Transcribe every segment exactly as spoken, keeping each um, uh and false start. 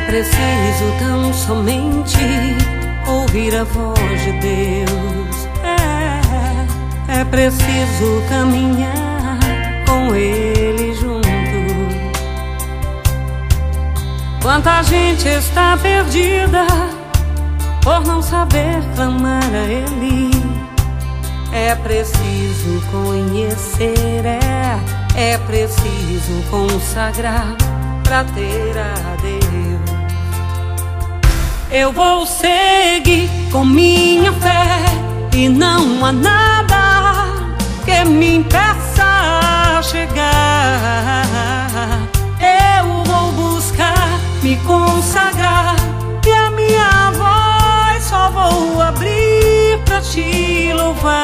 preciso tão somente ouvir a voz de Deus. É, é preciso caminhar com Ele junto. Quanta gente está perdida por não saber clamar a Ele. É preciso conhecer, é, é preciso consagrar pra ter a Deus. Eu vou seguir com minha fé e não há nada que me impeça a chegar. Eu vou buscar me consagrar e a minha voz só vou abrir pra te louvar.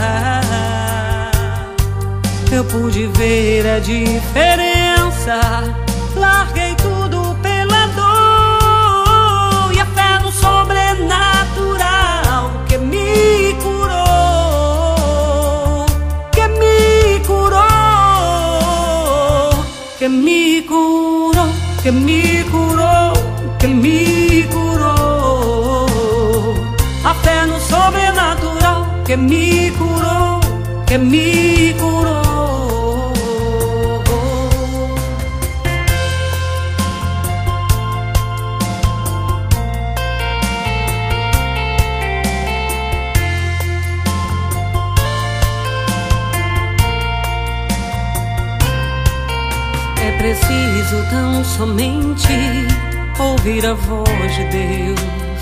Eu pude ver a diferença, larguei tudo pela dor e a fé no sobrenatural que me curou, que me curou, que me curou, que me curou, que me curou. A fé no sobrenatural que me curou, que me curou. É preciso tão somente ouvir a voz de Deus.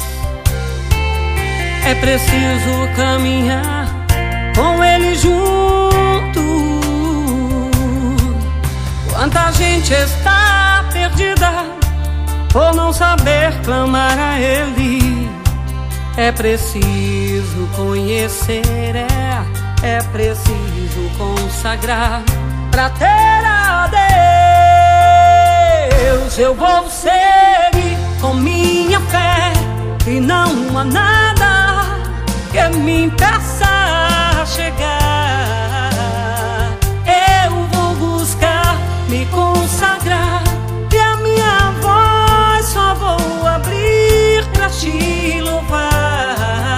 É preciso caminhar com Ele junto. Quanta gente está perdida por não saber clamar a Ele. É preciso conhecer, é, é preciso consagrar pra ter a Deus. Eu vou seguir com minha fé e não há nada que me impeça a chegar. Eu vou buscar me consagrar e a minha voz só vou abrir pra te louvar.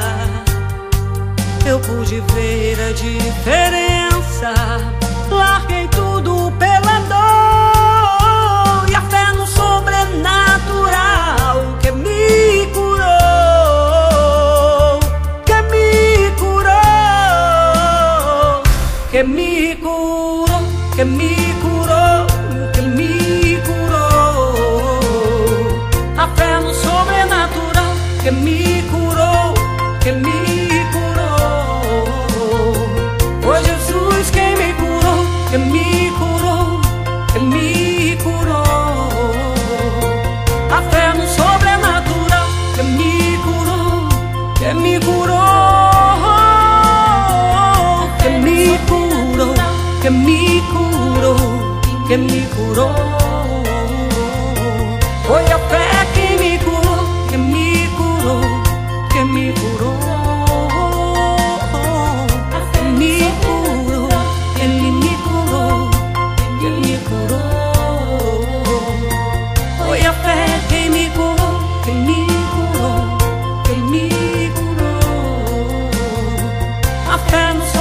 Eu pude ver a diferença, larguei tudo pela dor e a fé no sobrenatural que me curou, que me curou, que me curou, que me curou, que me curou. A fé no sobrenatural que me curou, que me curou. Foi Jesus quem me curou, que me curou, que me curou. A fé no sobrenatural que me curou, que me curou, que me curou, que me curou, que me curou. Foi a fé que me curou, que me curou, que me curou. Que me curou, Ele me curou, que me curou. Foi a fé que me curou, que me curou, que me curou. A fé no